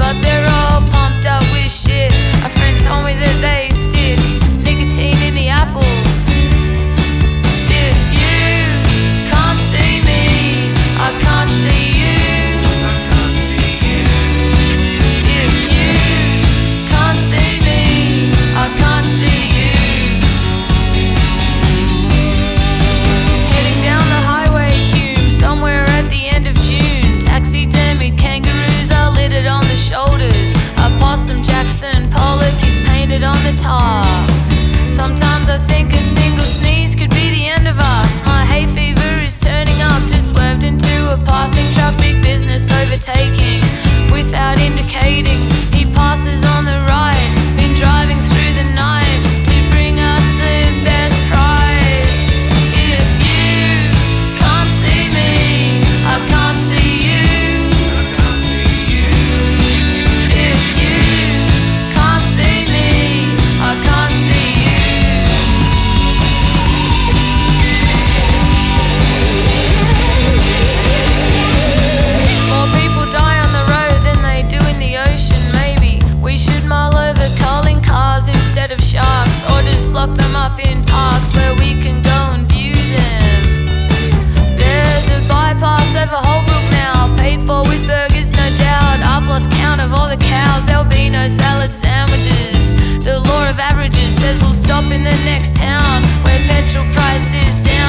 but they're all pumped up with shit. A friend told me that they stick nicotine in the apples. If you can't see me, I can't see you. If you can't see me, I can't see you. Heading down the highway, Hume, somewhere at the end of June. Taxidermied kangaroos are littered on the shoulders. A possum Jackson Pollock is painted on the top. Sometimes I think a single sneeze could be the end of us. My hay fever is turning up, just swerved into a passing truck. Big business overtaking without indicating. He passes on the right, been driving through the night to bring us the best prize. If you can't see me, I can't see you. If you can't see me, I can't see you. More people die on the road than they do in the ocean. Maybe we should mull over culling cars instead of sharks, or just lock them up in parks where we can go and view them. There's a bypass over Holbrook now, paid for with burgers, no doubt. I've lost count of all the cows, there'll be no salad sandwiches. The law of averages says we'll stop in the next town where petrol prices down.